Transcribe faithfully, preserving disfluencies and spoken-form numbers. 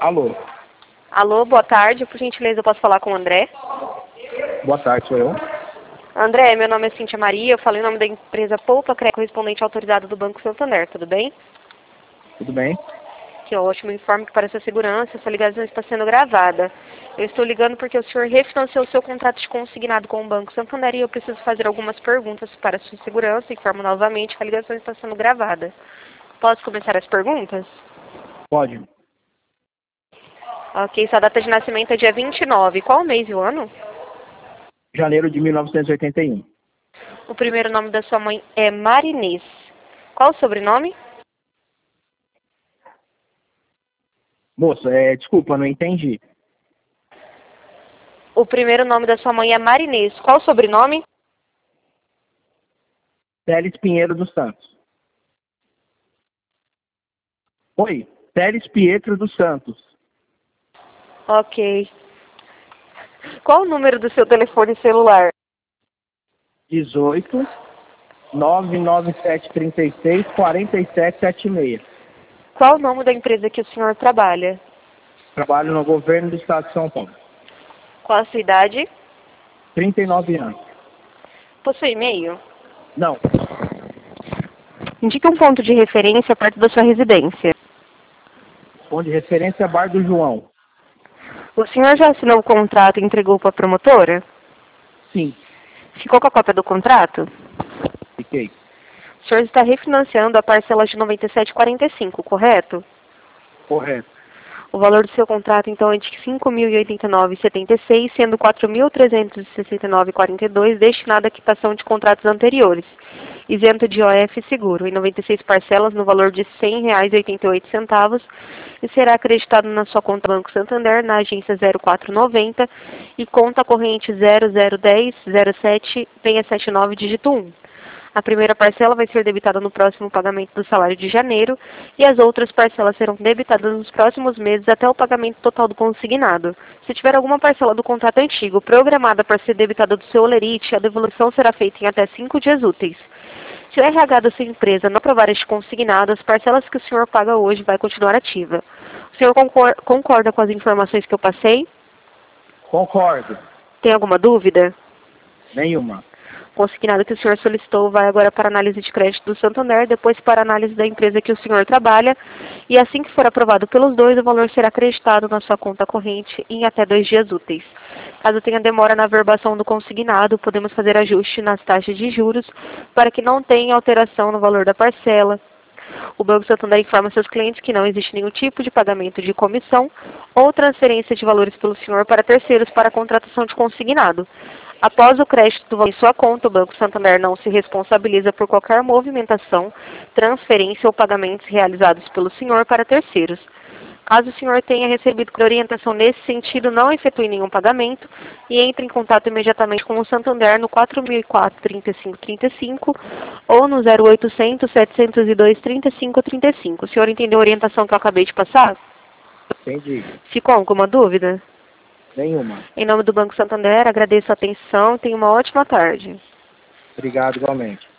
Alô. Alô, boa tarde. Por gentileza, eu posso falar com o André? Boa tarde, sou eu. André, meu nome é Cíntia Maria. Eu falei o nome da empresa Poupa Cre, correspondente autorizado do Banco Santander. Tudo bem? Tudo bem? Que ótimo. Informe que para sua segurança, sua ligação está sendo gravada. Eu estou ligando porque o senhor refinanciou o seu contrato de consignado com o Banco Santander e eu preciso fazer algumas perguntas para sua segurança. Informo novamente que a ligação está sendo gravada. Posso começar as perguntas? Pode. Ok, sua data de nascimento é dia vinte e nove. Qual o mês e o ano? Janeiro de mil novecentos e oitenta e um. O primeiro nome da sua mãe é Marinês. Qual o sobrenome? Moço, é, desculpa, não entendi. O primeiro nome da sua mãe é Marinês. Qual o sobrenome? Teles Pinheiro dos Santos. Oi, Teles Pietro dos Santos. Ok. Qual o número do seu telefone celular? dezoito, nove nove sete três seis, quatro sete sete seis. Qual o nome da empresa que o senhor trabalha? Trabalho no governo do estado de São Paulo. Qual a sua idade? trinta e nove anos. Possui e-mail? Não. Indique um ponto de referência perto da sua residência. Ponto de referência Bar do João. O senhor já assinou o contrato e entregou para a promotora? Sim, Ficou com a cópia do contrato? fiquei. O senhor está refinanciando a parcela de noventa e sete vírgula quarenta e cinco, correto? Correto. O valor do seu contrato, então, é de cinco mil e oitenta e nove vírgula setenta e seis, sendo quatro mil trezentos e sessenta e nove vírgula quarenta e dois destinado à quitação de contratos anteriores, isento de O F e seguro, em noventa e seis parcelas no valor de cem reais e oitenta e oito centavos e será acreditado na sua conta Banco Santander, na agência zero quatro noventa e conta corrente zero zero dez zero sete seis sete nove dígito um. A primeira parcela vai ser debitada no próximo pagamento do salário de janeiro e as outras parcelas serão debitadas nos próximos meses até o pagamento total do consignado. Se tiver alguma parcela do contrato antigo programada para ser debitada do seu holerite, a devolução será feita em até cinco dias úteis. Se o R H da sua empresa não aprovar este consignado, as parcelas que o senhor paga hoje vai continuar ativa. O senhor concor- concorda com as informações que eu passei? Concordo. Tem alguma dúvida? Nenhuma. O consignado que o senhor solicitou vai agora para análise de crédito do Santander, depois para análise da empresa que o senhor trabalha, e assim que for aprovado pelos dois, o valor será acreditado na sua conta corrente em até dois dias úteis. Caso tenha demora na averbação do consignado, podemos fazer ajuste nas taxas de juros para que não tenha alteração no valor da parcela. O Banco Santander informa seus clientes que não existe nenhum tipo de pagamento de comissão ou transferência de valores pelo senhor para terceiros para a contratação de consignado. Após o crédito do valor em sua conta, o Banco Santander não se responsabiliza por qualquer movimentação, transferência ou pagamentos realizados pelo senhor para terceiros. Caso o senhor tenha recebido orientação nesse sentido, não efetue nenhum pagamento e entre em contato imediatamente com o Santander no quatro mil e quatro, trinta e cinco trinta e cinco ou no zero oitocentos, setecentos e dois, trinta e cinco trinta e cinco. O senhor entendeu a orientação que eu acabei de passar? Entendi. Ficou alguma dúvida? Nenhuma. Em nome do Banco Santander, agradeço a atenção e tenha uma ótima tarde. Obrigado igualmente.